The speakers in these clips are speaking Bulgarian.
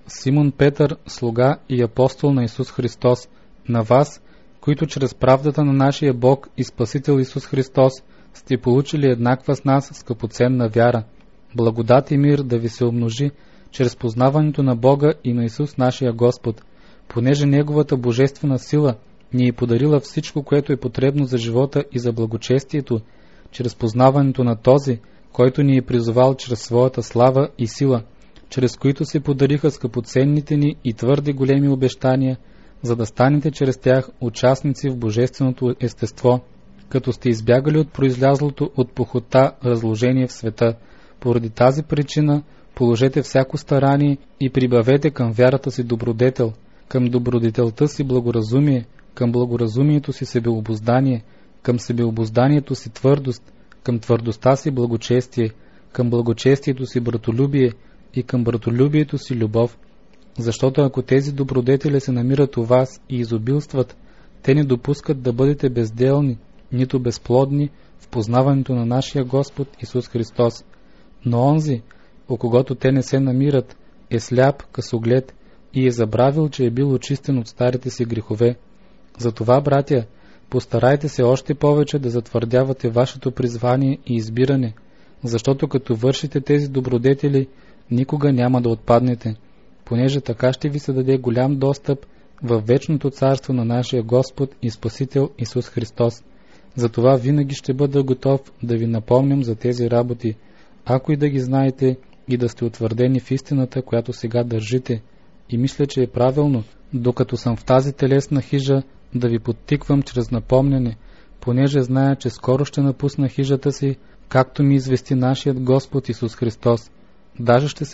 Симон Петър, слуга и апостол на Исус Христос, на вас, които чрез правдата на нашия Бог и Спасител Исус Христос сте получили еднаква с нас скъпоценна вяра. Благодат и мир да ви се умножи чрез познаването на Бога и на Исус нашия Господ, понеже Неговата божествена сила ни е подарила всичко, което е потребно за живота и за благочестието, чрез познаването на този, който ни е призовал чрез своята слава и сила, чрез които се подариха скъпоценните ни и твърде големи обещания, за да станете чрез тях участници в божественото естество, като сте избягали от произлязлото от похота разложение в света. Поради тази причина положете всяко старание и прибавете към вярата си добродетел, към добродетелта си благоразумие, към благоразумието си себеобуздание, към себеобузданието си твърдост, към твърдостта си благочестие, към благочестието си братолюбие и към братолюбието си любов. Защото ако тези добродетели се намират у вас и изобилстват, те не допускат да бъдете безделни, нито безплодни в познаването на нашия Господ Исус Христос. Но онзи, у когото те не се намират, е сляп, късоглед и е забравил, че е бил очистен от старите си грехове. Затова, братя, постарайте се още повече да затвърдявате вашето призвание и избиране, защото като вършите тези добродетели, никога няма да отпаднете, понеже така ще ви се даде голям достъп в вечното царство на нашия Господ и Спасител Исус Христос. Затова винаги ще бъда готов да ви напомням за тези работи, ако и да ги знаете и да сте утвърдени в истината, която сега държите. И мисля, че е правилно, докато съм в тази телесна хижа, да ви подтиквам чрез напомняне, понеже зная, че скоро ще напусна хижата си, както ми извести нашият Господ Исус Христос. Даже ще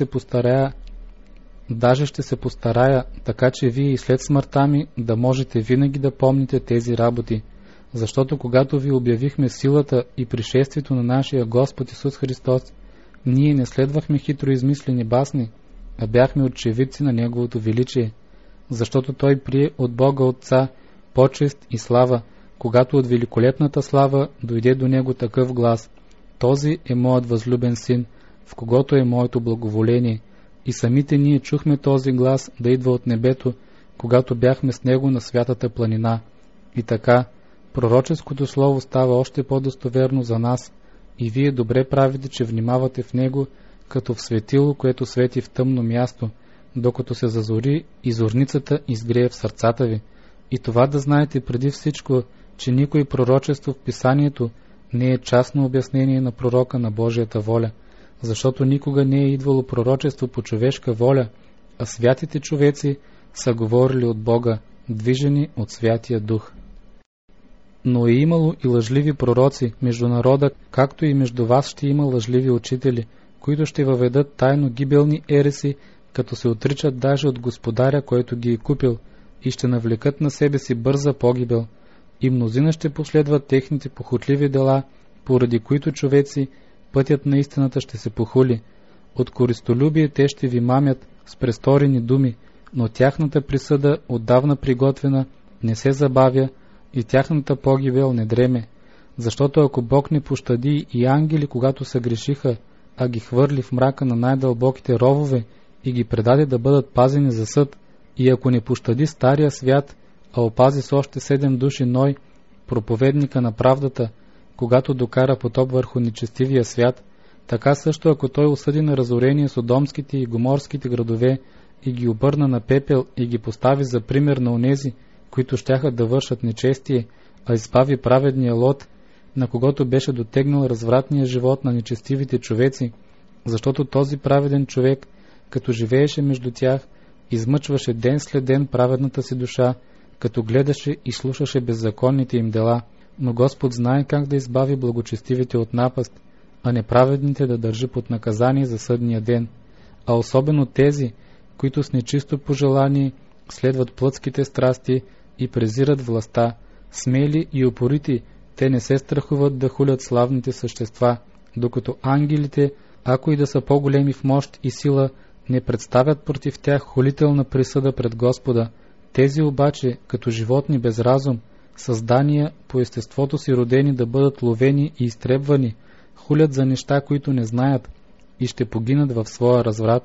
се постарая, така че вие и след смъртта ми да можете винаги да помните тези работи. Защото когато ви обявихме силата и пришествието на нашия Господ Исус Христос, ние не следвахме хитро измислени басни, а бяхме очевидци на Неговото величие. Защото Той прие от Бога Отца почест и слава, когато от великолепната слава дойде до Него такъв глас: този е моят възлюбен син, в когото е моето благоволение. И самите ние чухме този глас да идва от небето, когато бяхме с Него на святата планина. И така, пророческото слово става още по-достоверно за нас, и вие добре правите, че внимавате в него, като в светило, което свети в тъмно място, докато се зазори и зорницата изгрее в сърцата ви. И това да знаете преди всичко, че никой пророчество в Писанието не е частно обяснение на пророка на Божията воля, защото никога не е идвало пророчество по човешка воля, а святите човеци са говорили от Бога, движени от Святия Дух. Но е имало и лъжливи пророци между народа, както и между вас ще има лъжливи учители, които ще въведат тайно гибелни ереси, като се отричат даже от Господаря, който ги е купил, и ще навлекат на себе си бърза погибел. И мнозина ще последват техните похотливи дела, поради които човеци пътят на истината ще се похули. От користолюбие те ще ви мамят с престорени думи, но тяхната присъда, отдавна приготвена, не се забавя и тяхната погибел не дреме. Защото ако Бог не пощади и ангели, когато се грешиха, а ги хвърли в мрака на най-дълбоките ровове и ги предаде да бъдат пазени за съд, и ако не пощади стария свят, а опази с още 7 души Ной, проповедника на правдата, когато докара потоп върху нечестивия свят, така също ако той осъди на разорение содомските и гоморските градове и ги обърна на пепел и ги постави за пример на онези, които щяха да вършат нечестие, а избави праведния Лот, на когото беше дотегнал развратния живот на нечестивите човеци, защото този праведен човек, като живееше между тях, измъчваше ден след ден праведната си душа, като гледаше и слушаше беззаконните им дела. Но Господ знае как да избави благочестивите от напаст, а неправедните да държи под наказание за съдния ден, а особено тези, които с нечисто пожелание следват плътските страсти и презират властта. Смели и упорити, те не се страхуват да хулят славните същества, докато ангелите, ако и да са по-големи в мощ и сила, не представят против тях хулителна присъда пред Господа. Тези обаче, като животни без разум, създания по естеството си родени да бъдат ловени и изтребвани, хулят за неща, които не знаят, и ще погинат в своя разврат.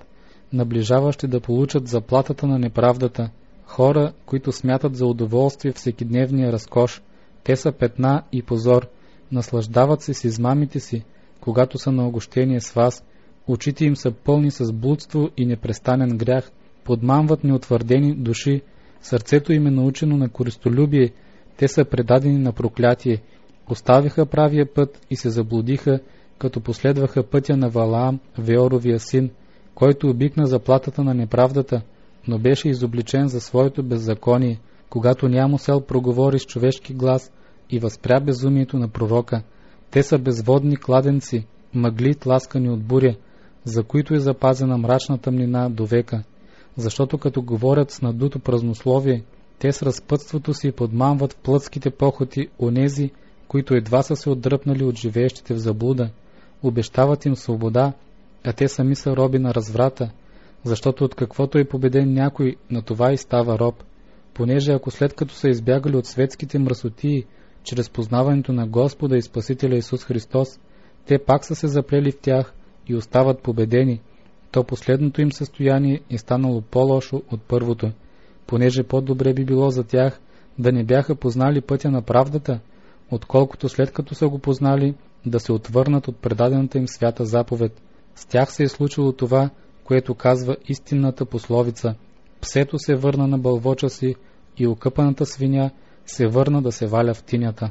наближаващи да получат заплатата на неправдата, хора, които смятат за удоволствие всекидневния разкош. Те са петна и позор, наслаждават се с измамите си, когато са на огощение с вас, очите им са пълни с блудство и непрестанен грях, подмамват неутвърдени души, сърцето им е научено на користолюбие, те са предадени на проклятие, оставиха правия път и се заблудиха, като последваха пътя на Валаам, Веоровия син, който обикна заплатата на неправдата, но беше изобличен за своето беззаконие, когато Нямусел проговори с човешки глас и възпря безумието на пророка. Те са безводни кладенци, мъгли тласкани от буря, за които е запазена мрачна тъмнина до века, защото като говорят с надуто празнословие, те с разпътството си подмамват в плътските похоти онези, които едва са се отдръпнали от живеещите в заблуда, обещават им свобода, а те сами са роби на разврата, защото от каквото е победен някой, на това и става роб, понеже ако след като са избягали от светските мръсотии, чрез познаването на Господа и Спасителя Исус Христос, те пак са се заплели в тях и остават победени, то последното им състояние е станало по-лошо от първото, понеже по-добре би било за тях да не бяха познали пътя на правдата, отколкото след като са го познали, да се отвърнат от предадената им свята заповед. С тях се е случило това, което казва истинната пословица: псето се върна на бълвоча си и окъпаната свиня се върна да се валя в тинята.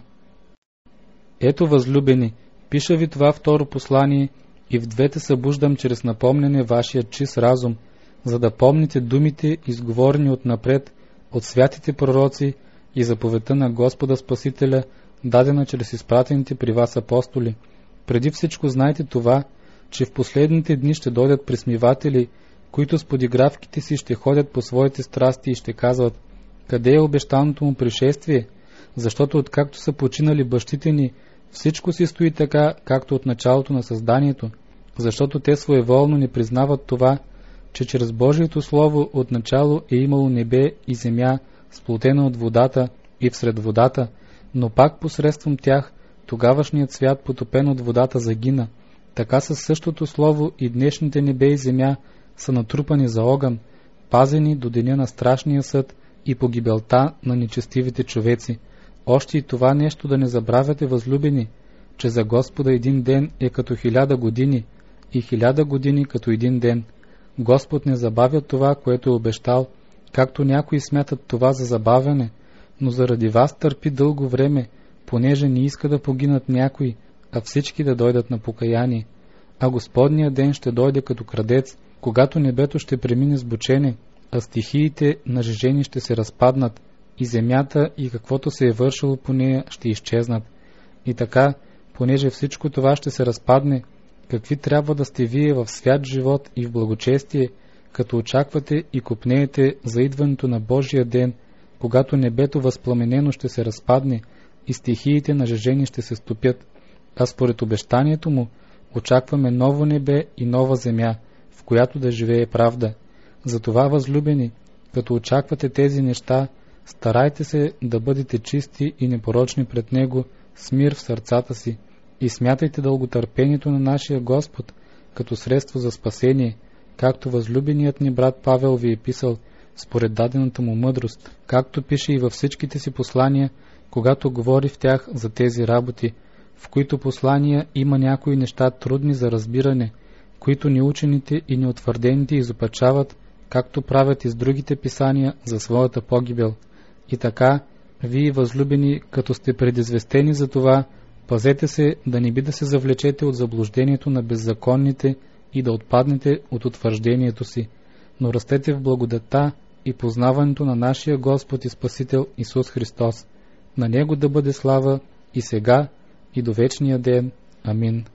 Ето, възлюбени, пиша ви това второ послание и в двете събуждам чрез напомняне вашия чист разум, за да помните думите, изговорени отнапред от святите пророци и заповедта на Господа Спасителя, дадена чрез изпратените при вас апостоли. Преди всичко знайте това, че в последните дни ще дойдат присмиватели, които с подигравките си ще ходят по своите страсти и ще казват: къде е обещаното му пришествие? Защото откакто са починали бащите ни, всичко си стои така, както от началото на създанието, защото те своеволно не признават това, че чрез Божието Слово отначало е имало небе и земя, сплотена от водата и всред водата, но пак посредством тях тогавашният свят, потопен от водата, загина. Така със същото Слово и днешните небе и земя са натрупани за огън, пазени до деня на страшния съд и погибелта на нечестивите човеци. Още и това нещо да не забравяте, възлюбени, че за Господа един ден е като 1000 години и 1000 години като един ден. Господ не забавя това, което е обещал, както някои смятат това за забавяне, но заради вас търпи дълго време, понеже не иска да погинат някои, а всички да дойдат на покаяние. А Господният ден ще дойде като крадец, когато небето ще премине с бучене, а стихиите нажежени ще се разпаднат, и земята и каквото се е вършило по нея ще изчезнат. И така, понеже всичко това ще се разпадне, какви трябва да сте вие в свят живот и в благочестие, като очаквате и копнеете за идването на Божия ден, когато небето възпламенено ще се разпадне и стихиите нажежени ще се стопят, а според обещанието му очакваме ново небе и нова земя, в която да живее правда. Затова, възлюбени, като очаквате тези неща, старайте се да бъдете чисти и непорочни пред Него, с мир в сърцата си, и смятайте дълготърпението на нашия Господ като средство за спасение, както възлюбеният ни брат Павел ви е писал, според дадената му мъдрост, както пише и във всичките си послания, когато говори в тях за тези работи, в които послания има някои неща трудни за разбиране, които неучените и неутвърдените изопачават, както правят и с другите писания за своята погибел. И така, вие, възлюбени, като сте предизвестени за това, пазете се да не би да се завлечете от заблуждението на беззаконните и да отпаднете от утвърждението си, но растете в благодата и познаването на нашия Господ и Спасител Исус Христос. На Него да бъде слава и сега, и до вечния ден. Амин.